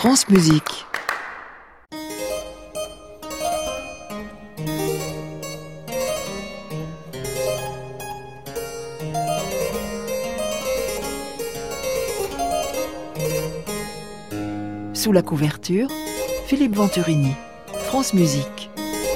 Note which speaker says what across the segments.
Speaker 1: France Musique. Sous la couverture, Philippe Venturini, France Musique.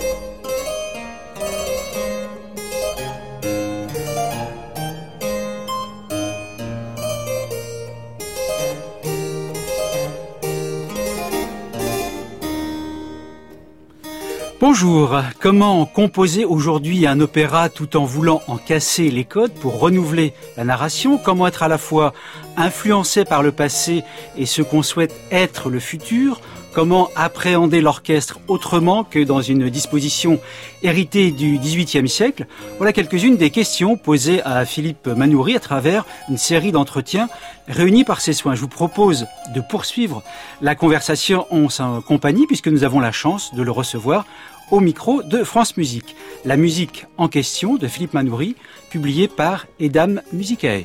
Speaker 2: Bonjour, comment composer aujourd'hui un opéra tout en voulant en casser les codes pour renouveler la narration? Comment être à la fois influencé par le passé et ce qu'on souhaite être le futur? Comment appréhender l'orchestre autrement que dans une disposition héritée du XVIIIe siècle? Voilà quelques-unes des questions posées à Philippe Manoury à travers une série d'entretiens réunis par ses soins. Je vous propose de poursuivre la conversation en sa compagnie puisque nous avons la chance de le recevoir au micro de France Musique. La musique en question de Philippe Manoury, publiée par Edam Musicae.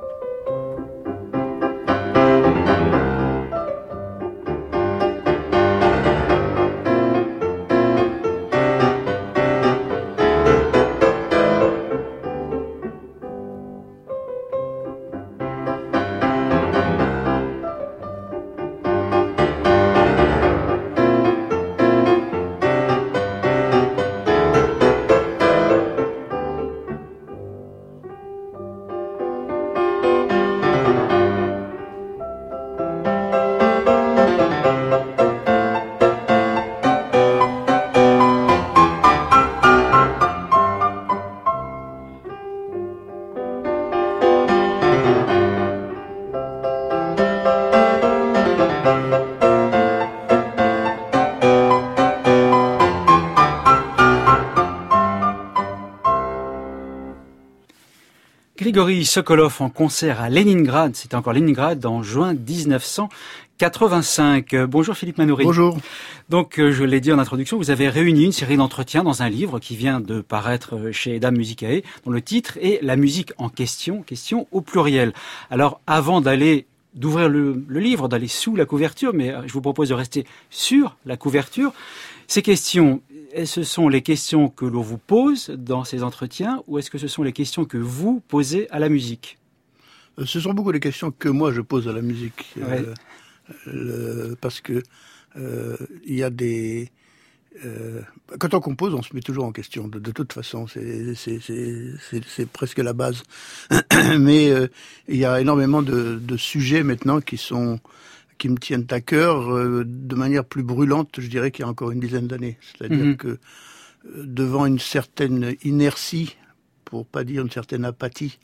Speaker 2: Grigory Sokolov en concert à Leningrad, c'était encore Leningrad en juin 1985. Bonjour Philippe Manoury.
Speaker 3: Bonjour.
Speaker 2: Donc je l'ai dit en introduction, vous avez réuni une série d'entretiens dans un livre qui vient de paraître chez Edam Musicae, dont le titre est La musique en question, question au pluriel. Alors avant d'ouvrir le livre, d'aller sous la couverture, mais je vous propose de rester sur la couverture. Ces questions, ce sont les questions que l'on vous pose dans ces entretiens ou est-ce que ce sont les questions que vous posez à la musique?
Speaker 3: Ce sont beaucoup les questions que moi je pose à la musique.
Speaker 2: Ouais.
Speaker 3: Parce que il y a des... quand on compose, on se met toujours en question. De toute façon, c'est presque la base. Mais il y a énormément de sujets maintenant qui me tiennent à cœur de manière plus brûlante, je dirais, qu'il y a encore une dizaine d'années. C'est-à-dire que devant une certaine inertie, pour pas dire une certaine apathie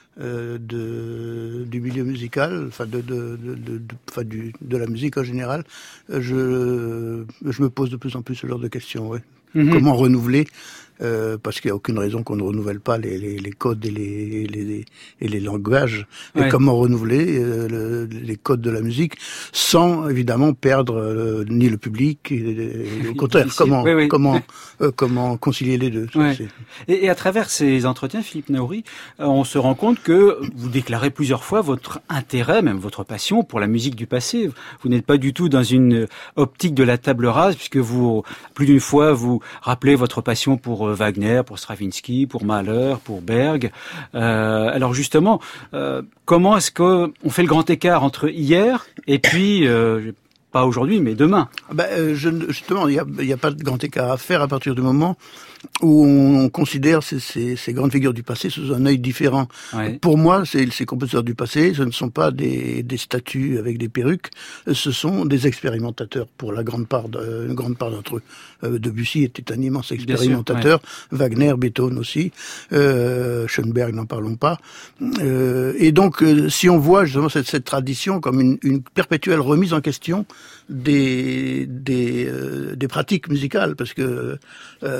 Speaker 3: du milieu musical, enfin de la musique en général, je me pose de plus en plus ce genre de questions. Ouais. Comment renouveler parce qu'il n'y a aucune raison qu'on ne renouvelle pas les codes et les langages. Ouais. Et comment renouveler les codes de la musique sans évidemment perdre ni le public et au contraire. Comment concilier les deux.
Speaker 2: Ouais. Et à travers ces entretiens, Philippe Manoury, on se rend compte que vous déclarez plusieurs fois votre intérêt, même votre passion pour la musique du passé. Vous n'êtes pas du tout dans une optique de la table rase puisque vous, plus d'une fois, vous rappelez votre passion pour Wagner, pour Stravinsky, pour Mahler, pour Berg. Alors justement, comment est-ce qu'on fait le grand écart entre hier et puis, pas aujourd'hui, mais demain?
Speaker 3: Justement, il y a pas de grand écart à faire à partir du moment où on considère ces grandes figures du passé sous un œil différent. Ouais. Pour moi, ces compositeurs du passé, ce ne sont pas des statues avec des perruques, ce sont des expérimentateurs pour une grande part d'entre eux. Debussy était un immense expérimentateur, sûr, ouais. Wagner, Beethoven aussi, Schoenberg, n'en parlons pas. Et donc, si on voit justement cette tradition comme une perpétuelle remise en question des pratiques musicales, parce que Beethoven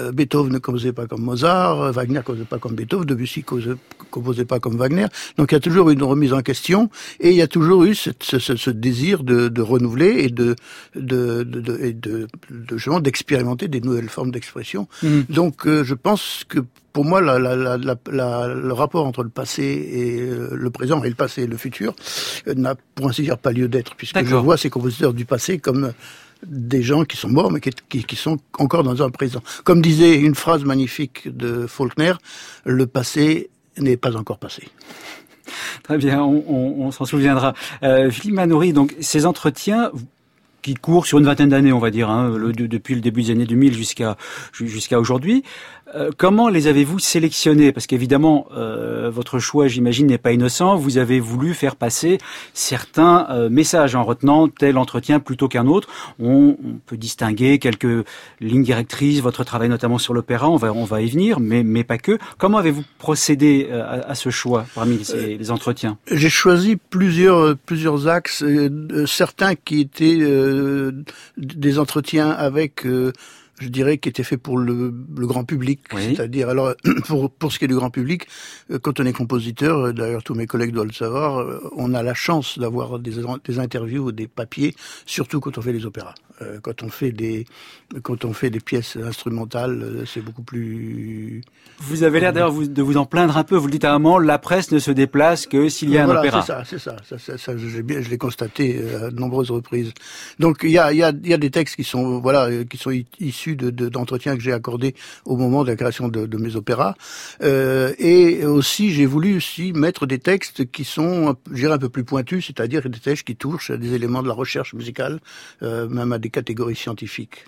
Speaker 3: ne composait pas comme Mozart, Wagner ne composait pas comme Beethoven, Debussy ne composait pas comme Wagner. Donc il y a toujours eu une remise en question et il y a toujours eu ce désir de renouveler et justement d'expérimenter des nouvelles formes d'expression. Donc je pense que pour moi, le rapport entre le passé et le présent et le passé et le futur n'a pour ainsi dire pas lieu d'être, puisque je vois ces compositeurs du passé comme des gens qui sont morts mais qui sont encore dans un présent. Comme disait une phrase magnifique de Faulkner, le passé n'est pas encore passé.
Speaker 2: Très bien, on s'en souviendra. Philippe Manoury, donc ces entretiens qui courent sur une vingtaine d'années, on va dire, depuis le début des années 2000 jusqu'à aujourd'hui. Comment les avez-vous sélectionnés? Parce qu'évidemment, votre choix, j'imagine, n'est pas innocent. Vous avez voulu faire passer certains messages en retenant tel entretien plutôt qu'un autre. On peut distinguer quelques lignes directrices, votre travail notamment sur l'opéra, on va y venir, mais pas que. Comment avez-vous procédé à ce choix parmi les entretiens? J'ai
Speaker 3: choisi plusieurs axes, certains qui étaient des entretiens avec je dirais qui était fait pour le grand public, oui. C'est-à-dire alors pour ce qui est du grand public, quand on est compositeur, d'ailleurs tous mes collègues doivent le savoir, on a la chance d'avoir des interviews ou des papiers, surtout quand on fait des opéras. Quand on fait des pièces instrumentales, c'est beaucoup plus.
Speaker 2: Vous avez l'air d'ailleurs de vous en plaindre un peu. Vous le dites à un moment, la presse ne se déplace que s'il y a un opéra.
Speaker 3: C'est ça. Je l'ai constaté à de nombreuses reprises. Donc il y a des textes qui sont issus d'entretiens que j'ai accordés au moment de la création de mes opéras. Et aussi j'ai voulu mettre des textes qui sont, je dirais, un peu plus pointus, c'est-à-dire des textes qui touchent à des éléments de la recherche musicale, même à des catégories scientifiques.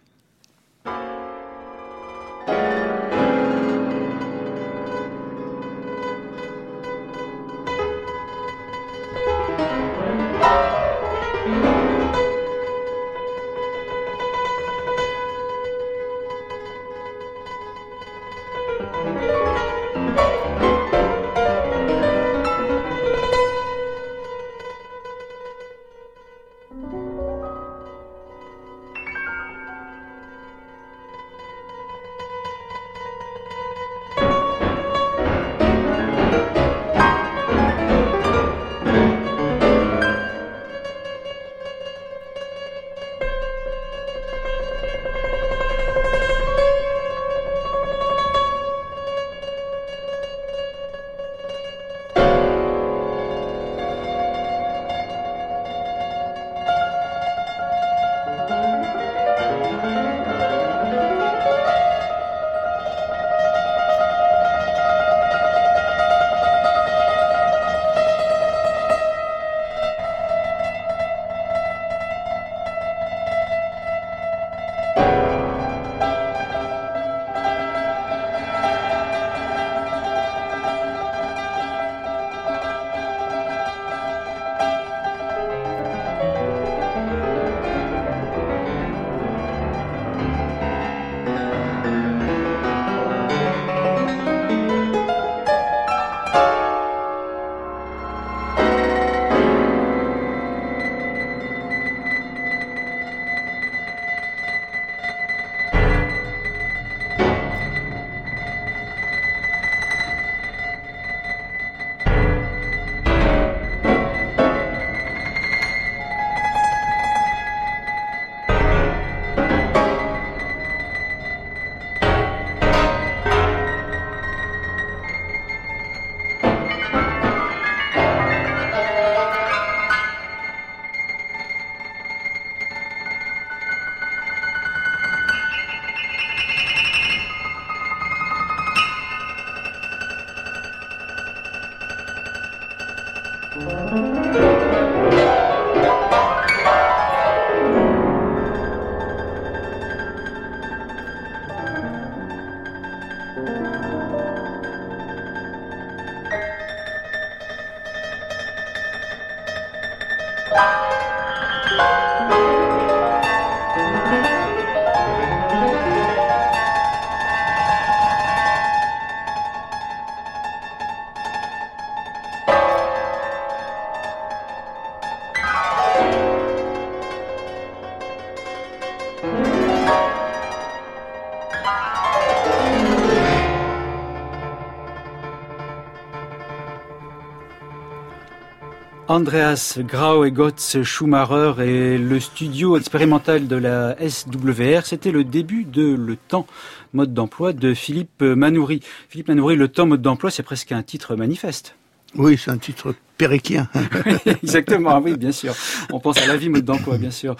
Speaker 2: Andreas Grau et Götz Schumacher et le studio expérimental de la SWR, c'était le début de Le Temps, mode d'emploi de Philippe Manoury. Philippe Manoury, Le Temps, mode d'emploi, c'est presque un titre manifeste.
Speaker 3: Oui, c'est un titre péréquien.
Speaker 2: Exactement, oui, bien sûr. On pense à la vie, mode d'emploi, bien sûr.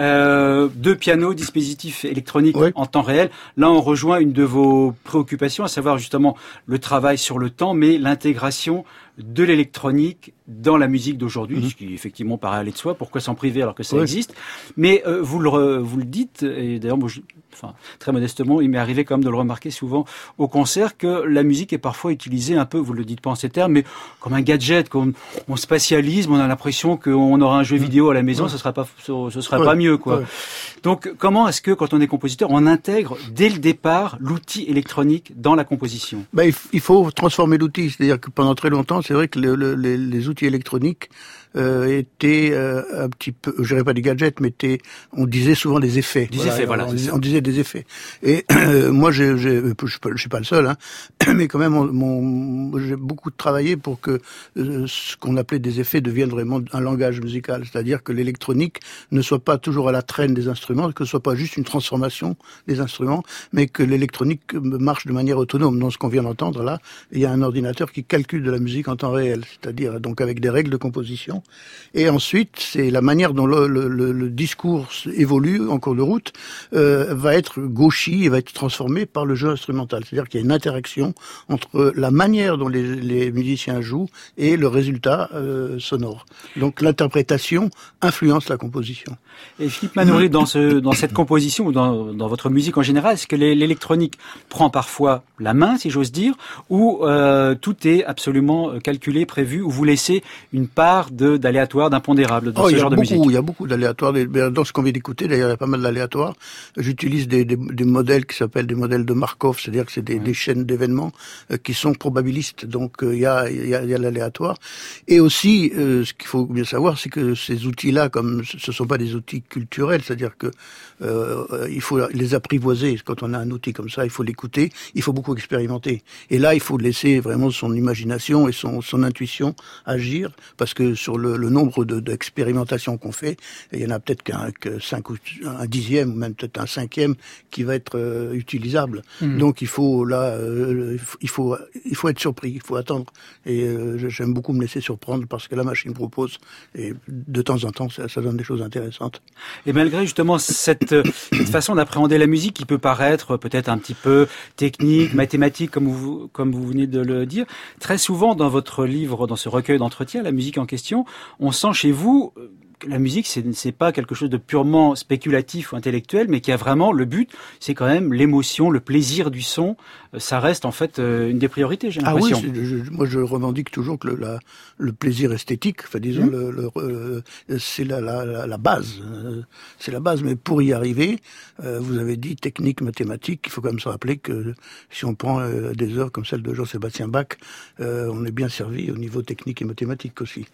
Speaker 2: Deux pianos, dispositifs électroniques en temps réel. Là, on rejoint une de vos préoccupations, à savoir justement le travail sur le temps, mais l'intégration de l'électronique dans la musique d'aujourd'hui, ce qui effectivement paraît aller de soi. Pourquoi s'en priver alors que ça existe? Mais vous le dites, et d'ailleurs, moi, très modestement, il m'est arrivé quand même de le remarquer souvent au concert, que la musique est parfois utilisée un peu, vous le dites pas en ces termes, mais comme un gadget, comme on spatialise, on a l'impression qu'on aura un jeu vidéo à la maison, ce serait pas mieux, quoi. Donc, comment est-ce que, quand on est compositeur, on intègre dès le départ l'outil électronique dans la composition?
Speaker 3: Il faut transformer l'outil, c'est-à-dire que pendant très longtemps, c'est vrai que les outils électroniques étaient un petit peu, je dirais pas des gadgets, mais on disait souvent des effets. On disait des effets. Et moi, je suis pas le seul, hein, mais quand même, j'ai beaucoup travaillé pour que ce qu'on appelait des effets devienne vraiment un langage musical, c'est-à-dire que l'électronique ne soit pas toujours à la traîne des instruments, que ce soit pas juste une transformation des instruments, mais que l'électronique marche de manière autonome. Dans ce qu'on vient d'entendre là, il y a un ordinateur qui calcule de la musique en temps réel, c'est-à-dire donc avec des règles de composition. Et ensuite, c'est la manière dont le discours évolue en cours de route va être gauchi et va être transformé par le jeu instrumental. C'est-à-dire qu'il y a une interaction entre la manière dont les musiciens jouent et le résultat sonore. Donc l'interprétation influence la composition.
Speaker 2: Et Philippe Manoury, dans cette composition ou dans votre musique en général, est-ce que l'électronique prend parfois la main, si j'ose dire, ou tout est absolument calculé, prévu, ou vous laissez une part d'aléatoire, d'impondérable dans ce genre de musique?
Speaker 3: Il y a beaucoup d'aléatoires. Dans ce qu'on vient d'écouter, d'ailleurs, il y a pas mal d'aléatoires. J'utilise des modèles qui s'appellent des modèles de Markov, c'est-à-dire que c'est des chaînes d'événements qui sont probabilistes. Donc il y a l'aléatoire. Et aussi, ce qu'il faut bien savoir, c'est que ces outils-là, comme ce sont pas des outils culturels, c'est-à-dire que il faut les apprivoiser. Quand on a un outil comme ça, il faut l'écouter, il faut beaucoup expérimenter. Et là, il faut laisser vraiment son imagination et son intuition agir, parce que sur le nombre d'expérimentations qu'on fait, il y en a peut-être que 5 ou un dixième, ou même peut-être un cinquième qui va être utilisable. Donc il faut être surpris, il faut attendre. Et j'aime beaucoup me laisser surprendre parce que la machine propose, et de temps en temps, ça donne des choses intéressantes.
Speaker 2: Et malgré justement cette façon d'appréhender la musique qui peut paraître peut-être un petit peu technique, mathématique, comme vous venez de le dire, très souvent dans votre livre, dans ce recueil d'entretiens, la musique en question, on sent chez vous que la musique, c'est pas quelque chose de purement spéculatif ou intellectuel, mais qui a vraiment le but, c'est quand même l'émotion, le plaisir du son. Ça reste en fait une des priorités, j'ai l'impression.
Speaker 3: Ah oui, moi je revendique toujours que le plaisir esthétique, enfin disons c'est la base, c'est la base. Mais pour y arriver, vous avez dit technique, mathématique. Il faut quand même se rappeler que si on prend des œuvres comme celle de Jean-Sébastien Bach, on est bien servi au niveau technique et mathématique aussi.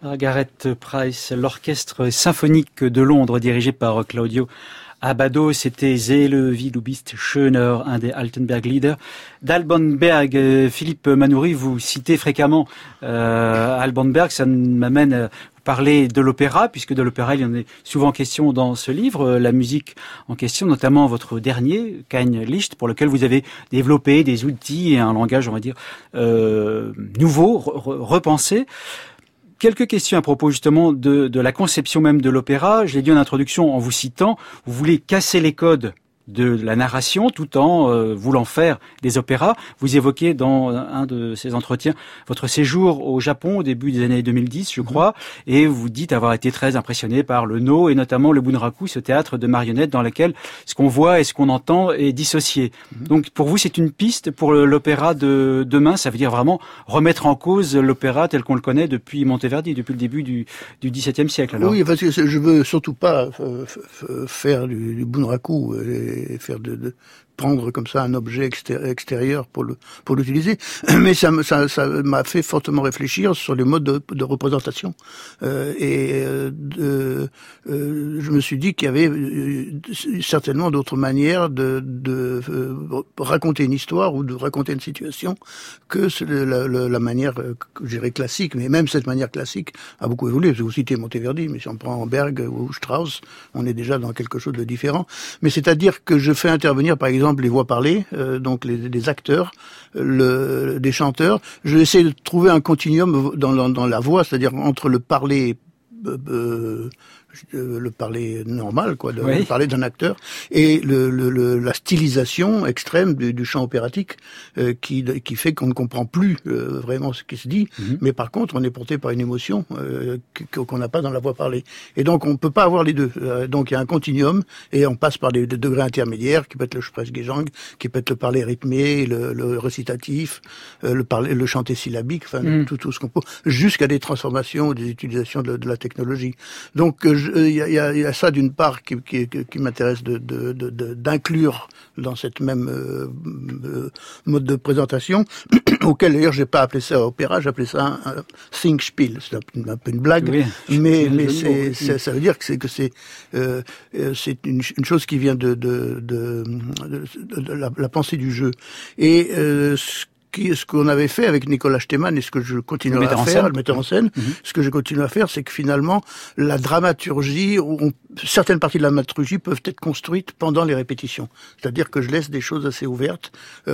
Speaker 2: Margaret Price, l'orchestre symphonique de Londres dirigé par Claudio Abbado, c'était Seele, wie du bist schöner, un des Altenberg-Lieder d'Alban Berg. Philippe Manoury, vous citez fréquemment Alban Berg, ça m'amène à parler de l'opéra, puisque de l'opéra il y en est souvent question dans ce livre, la musique en question, notamment votre dernier, Kein Licht, pour lequel vous avez développé des outils et un langage, on va dire, nouveau, repensé. Quelques questions à propos justement de la conception même de l'opéra. Je l'ai dit en introduction en vous citant, vous voulez casser les codes de la narration tout en voulant faire des opéras. Vous évoquez dans un de ces entretiens votre séjour au Japon au début des années 2010, je crois, et vous dites avoir été très impressionné par le No et notamment le Bunraku, ce théâtre de marionnettes dans lequel ce qu'on voit et ce qu'on entend est dissocié. Donc pour vous, c'est une piste pour l'opéra de demain. Ça veut dire vraiment remettre en cause l'opéra tel qu'on le connaît depuis Monteverdi, depuis le début du XVIIe siècle. Alors.
Speaker 3: Oui, parce que je veux surtout pas faire du Bunraku et faire prendre comme ça un objet extérieur pour l'utiliser, mais ça m'a fait fortement réfléchir sur les modes de représentation je me suis dit qu'il y avait certainement d'autres manières de raconter une histoire ou de raconter une situation que la manière je dirais classique, mais même cette manière classique a beaucoup évolué. Vous citez Monteverdi, mais si on prend Berg ou Strauss, on est déjà dans quelque chose de différent. Mais c'est-à-dire que je fais intervenir par exemple les voix parlées, donc les acteurs, des chanteurs. Je vais essayer de trouver un continuum dans la voix, c'est-à-dire entre le parler normal, quoi, le parler d'un acteur, et la stylisation extrême du chant opératique qui fait qu'on ne comprend plus vraiment ce qui se dit, mais par contre on est porté par une émotion qu'on n'a pas dans la voix parlée. Et donc on ne peut pas avoir les deux. Donc il y a un continuum et on passe par des degrés intermédiaires qui peut être le Sprechgesang, qui peut être le parler rythmé, le récitatif, le chanté syllabique, enfin tout ce qu'on peut, jusqu'à des transformations, des utilisations de la technologie. Donc il y a ça d'une part qui m'intéresse d'inclure dans cette même mode de présentation, auquel d'ailleurs j'ai pas appelé ça opéra, j'ai appelé ça un Singspiel. C'est un peu une blague, oui, mais ça veut dire que c'est une chose qui vient de la pensée du jeu. Et ce qu'on avait fait avec Nicolas Stemann et ce que je continuerai à faire, le metteur en scène, ce que je continue à faire, c'est que finalement, la dramaturgie, certaines parties de la dramaturgie peuvent être construites pendant les répétitions. C'est-à-dire que je laisse des choses assez ouvertes,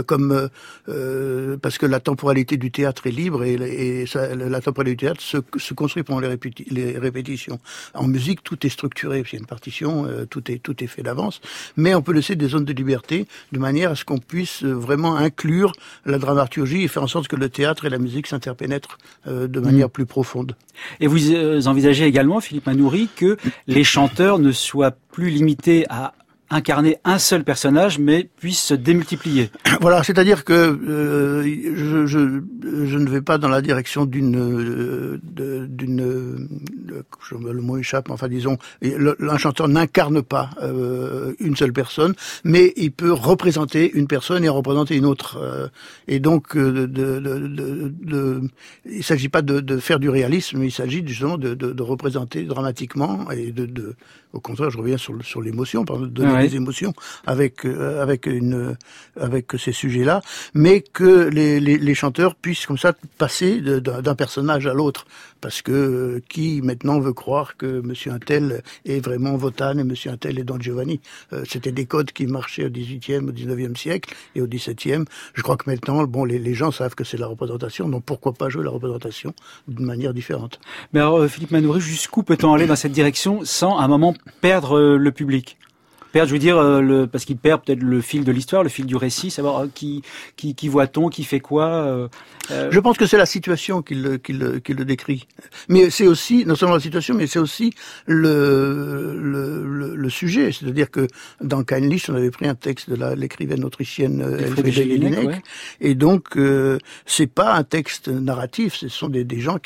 Speaker 3: parce que la temporalité du théâtre est libre et la temporalité du théâtre se construit pendant les répétitions. En musique, tout est structuré, il y a une partition, tout est fait d'avance, mais on peut laisser des zones de liberté de manière à ce qu'on puisse vraiment inclure la dramaturgie et faire en sorte que le théâtre et la musique s'interpénètrent de manière plus profonde.
Speaker 2: Et vous envisagez également, Philippe Manoury, que les chanteurs ne soient plus limités à incarner un seul personnage, mais puisse se démultiplier.
Speaker 3: Voilà, c'est-à-dire que je ne vais pas dans la direction le mot échappe, enfin disons, un chanteur n'incarne pas une seule personne, mais il peut représenter une personne et représenter une autre. Et donc, il s'agit pas de faire du réalisme, mais il s'agit justement de représenter dramatiquement et au contraire, je reviens sur l'émotion, par exemple, de donner des émotions avec ces sujets-là, mais que les chanteurs puissent comme ça passer d'un personnage à l'autre, parce que qui maintenant veut croire que Monsieur Untel est vraiment Wotan et Monsieur Untel est Don Giovanni. C'était des codes qui marchaient au XVIIIe, au XIXe siècle et au XVIIe. Je crois que maintenant, les gens savent que c'est la représentation, donc pourquoi pas jouer la représentation d'une manière différente.
Speaker 2: Mais alors, Philippe Manoury, jusqu'où peut-on aller dans cette direction sans, à un moment, perdre le public? Je veux dire, parce qu'il perd peut-être le fil de l'histoire, le fil du récit, savoir qui voit-on, qui fait quoi.
Speaker 3: Je pense que c'est la situation qui le décrit. Mais c'est aussi, non seulement la situation, mais c'est aussi le sujet. C'est-à-dire que dans Kein Licht, on avait pris un texte de l'écrivaine autrichienne Elfriede Jelinek, et donc c'est pas un texte narratif, ce sont des gens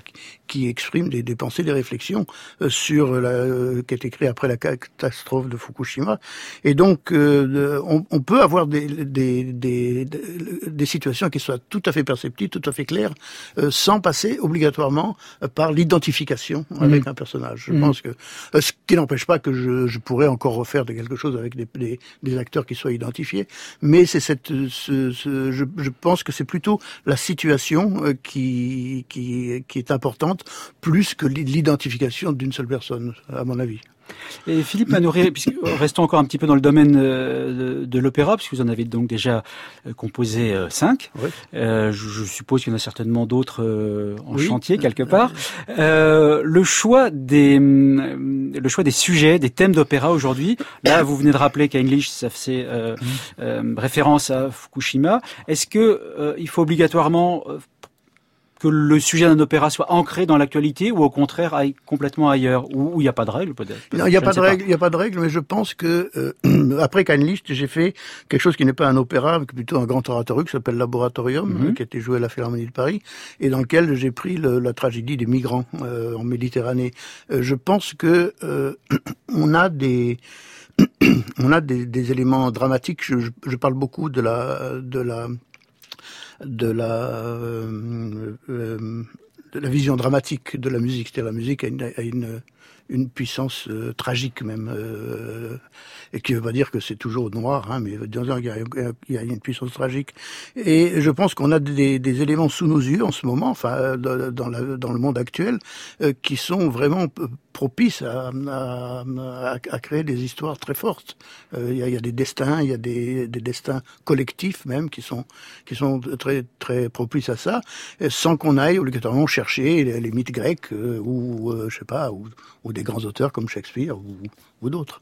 Speaker 3: qui expriment des pensées, des réflexions sur qui est écrit après la catastrophe de Fukushima. Fukushima. Et donc, on peut avoir des situations qui soient tout à fait perceptibles, tout à fait claires, sans passer obligatoirement par l'identification avec un personnage. Je pense que ce qui n'empêche pas que je pourrais encore refaire quelque chose avec des acteurs qui soient identifiés, mais c'est je pense que c'est plutôt la situation qui est importante, plus que l'identification d'une seule personne, à mon avis.
Speaker 2: Et Philippe Manoury, restons encore un petit peu dans le domaine de l'opéra, puisque vous en avez donc déjà composé 5. Oui. Je suppose qu'il y en a certainement d'autres en chantier quelque part. Le choix des sujets, des thèmes d'opéra aujourd'hui. Là, vous venez de rappeler qu'English, ça faisait référence à Fukushima. Est-ce que il faut obligatoirement que le sujet d'un opéra soit ancré dans l'actualité ou au contraire aille complètement ailleurs, où il n'y a pas de règle peut-être?
Speaker 3: Non, il n'y a pas de règle, mais je pense que après Kahnlicht, j'ai fait quelque chose qui n'est pas un opéra, mais plutôt un grand oratorium qui s'appelle Laboratorium, qui a été joué à la Philharmonie de Paris, et dans lequel j'ai pris la tragédie des migrants en Méditerranée. Je pense que on a des éléments dramatiques. Je parle beaucoup de la vision dramatique de la musique. C'est-à-dire la musique a une puissance tragique même, et qui ne veut pas dire que c'est toujours noir, mais il y a une puissance tragique. Et je pense qu'on a des éléments sous nos yeux en ce moment, enfin dans le monde actuel, qui sont vraiment propices à créer des histoires très fortes. Il y a des destins, il y a des destins collectifs même qui sont très très propices à ça, sans qu'on aille obligatoirement chercher les mythes grecs ou je sais pas, ou des grands auteurs comme Shakespeare ou d'autres.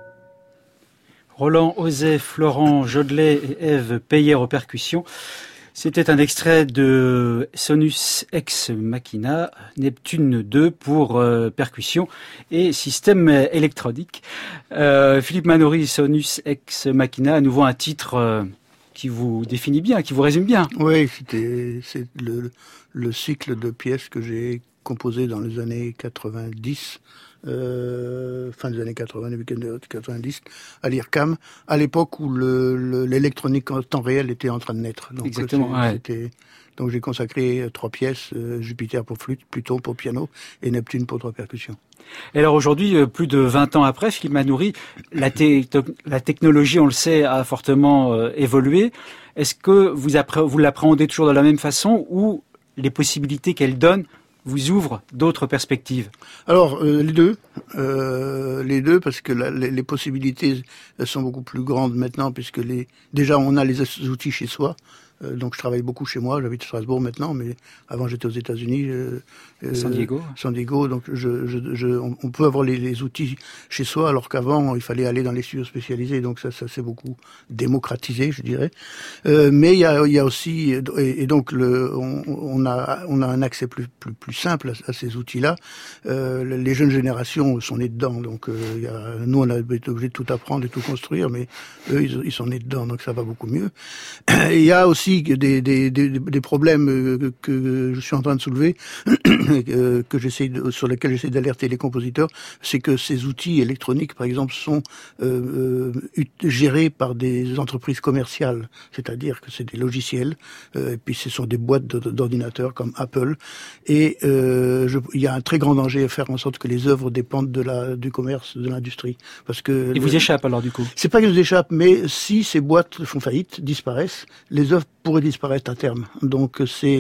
Speaker 2: Roland Auzet, Florent Jodelet et Ève Peyer aux percussions. C'était un extrait de Sonus Ex Machina, Neptune 2 pour percussion et système électronique. Philippe Manoury, Sonus Ex Machina, à nouveau un titre qui vous définit bien, qui vous résume bien.
Speaker 3: Oui, c'est le cycle de pièces que j'ai composé dans les années 90. Fin des années 80, début des années 90, à l'IRCAM, à l'époque où l'électronique en temps réel était en train de naître. Donc,
Speaker 2: exactement,
Speaker 3: donc j'ai consacré 3 pièces, Jupiter pour flûte, Pluton pour piano et Neptune pour 3 percussions.
Speaker 2: Et alors aujourd'hui, plus de 20 ans après, Philippe Manoury, la technologie, on le sait, a fortement évolué. Est-ce que vous l'appréhendez toujours de la même façon ou les possibilités qu'elle donne vous ouvre d'autres perspectives?
Speaker 3: Alors, les deux, parce que les possibilités sont beaucoup plus grandes maintenant, puisque déjà on a les outils chez soi. Donc je travaille beaucoup chez moi, j'habite à Strasbourg maintenant, mais avant j'étais aux États-Unis,
Speaker 2: San
Speaker 3: Diego. Donc on peut avoir les outils chez soi, alors qu'avant il fallait aller dans les studios spécialisés. Donc ça s'est beaucoup démocratisé, je dirais. Mais il y a aussi, et donc on a un accès plus simple à ces outils-là. Les jeunes générations sont nées dedans, donc nous on a été obligés de tout apprendre et tout construire, mais eux ils sont nés dedans, donc ça va beaucoup mieux. Et il y a aussi des problèmes que je suis en train de soulever, sur lesquels j'essaie d'alerter les compositeurs, c'est que ces outils électroniques, par exemple, sont gérés par des entreprises commerciales, c'est-à-dire que c'est des logiciels, et puis ce sont des boîtes d'ordinateurs comme Apple, et il y a un très grand danger à faire en sorte que les œuvres dépendent du commerce, de l'industrie, parce que
Speaker 2: et vous échappe alors du coup? C'est
Speaker 3: pas qu'ils nous échappent, mais si ces boîtes font faillite, disparaissent, les œuvres pourraient disparaître à terme. Donc c'est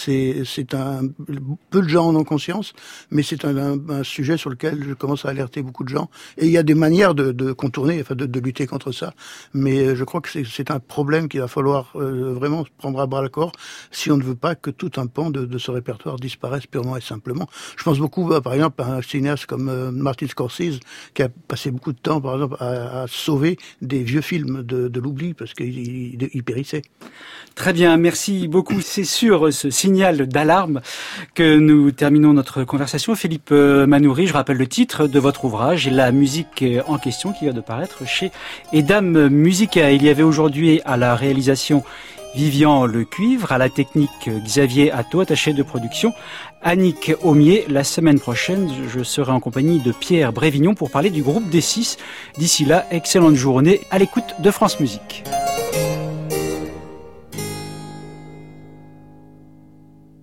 Speaker 3: peu de gens en ont conscience, mais c'est un sujet sur lequel je commence à alerter beaucoup de gens. Et il y a des manières de contourner, enfin de lutter contre ça. Mais je crois que c'est un problème qu'il va falloir vraiment prendre à bras le corps si on ne veut pas que tout un pan de ce répertoire disparaisse purement et simplement. Je pense beaucoup, par exemple, à un cinéaste comme Martin Scorsese, qui a passé beaucoup de temps, par exemple, à sauver des vieux films de l'oubli parce qu'ils périssaient.
Speaker 2: Très bien, merci beaucoup. C'est sur ce signal d'alarme que nous terminons notre conversation. Philippe Manoury, je rappelle le titre de votre ouvrage et la musique en question qui vient de paraître chez Edam Musica. Il y avait aujourd'hui à la réalisation Vivian Lecuivre, à la technique Xavier Atto, attaché de production Annick Aumier. La semaine prochaine, je serai en compagnie de Pierre Brévignon pour parler du groupe D6. D'ici là, excellente journée à l'écoute de France Musique.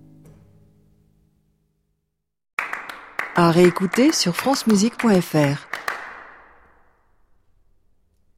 Speaker 1: À réécouter sur francemusique.fr.